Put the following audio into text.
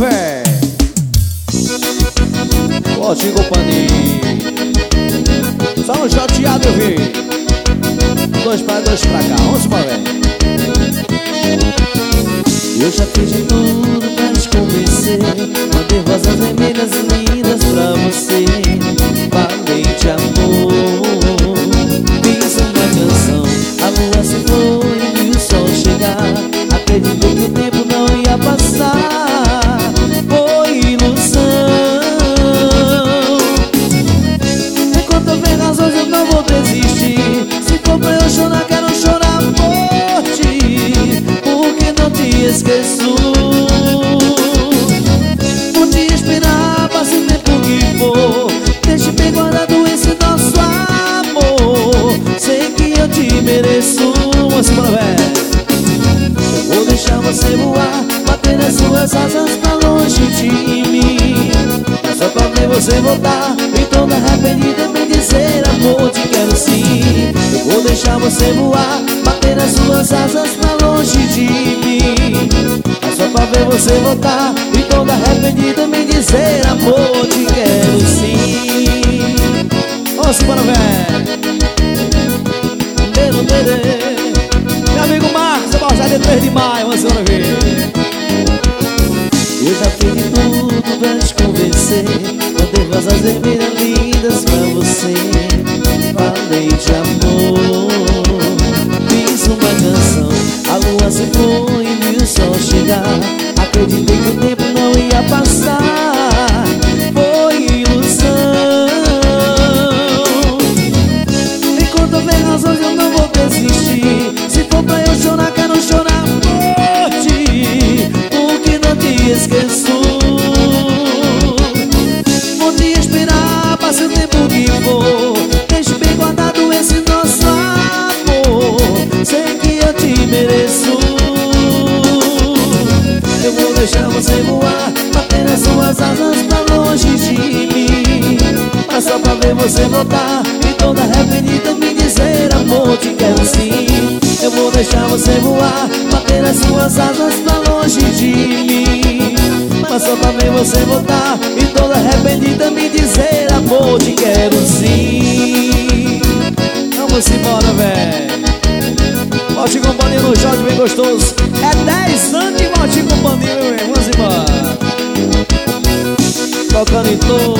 véi. Volte companhia. Só um chateado, eu vi. Dois pra cá, vamos embora, véi. Eu já fiz de tudo pra te convencer. Mandei rosas vermelhas lindas pra você. Falei de amor, fiz uma canção. A lua se foi e o sol chegar. Acreditou que o tempo não ia passar. Foi ilusão. Enquanto houver razões eu não vou desistir. Se for pra eu chorar, quero chorar por ti, porque não te esqueço. Vou te esperar, passe o tempo que for. Deixe bem guardado esse nosso amor. Sei que eu te mereço. Vamos embora, véi. Vou deixar você voar, bater as suas asas pra longe de mim. É só pra ver você voltar e toda arrependida me dizer amor, te quero sim. Eu vou deixar você voar, bater as suas asas pra longe de mim. É só pra ver você voltar e toda arrependida me dizer amor, te quero sim. Vamos embora, véi. Meu amigo Marcos, Borjada, 3 de maio, vamos embora, véi. Eu já fiz de tudo pra te convencer. Mandei rosas vermelhas lindas pra você. Falei de amor, fiz uma canção. A lua se foi e vi o sol chegar. Acreditei que o tempo não ia passar. Foi ilusão. Enquanto houver razões eu não vou desistir. Se for pra eu chorar, quero chorar por ti, porque não te esqueço. Vou te esperar, passe o tempo que for. Deixe bem guardado esse nosso amor. Sei que eu te mereço. Eu vou deixar você voar, bater as suas asas pra longe de mim. Mas só pra ver você voltar e toda arrependida me dizer amor, te quero sim. Eu vou deixar você voar, bater as suas asas pra longe de mim. Mas só pra ver você voltar e toda arrependida me dizer amor, te quero sim. Vamos embora, véi. Volte companhia no Jorge bem gostoso. É 10 anos de volte companhia, meu bem. Vamos embora. Tocando em todo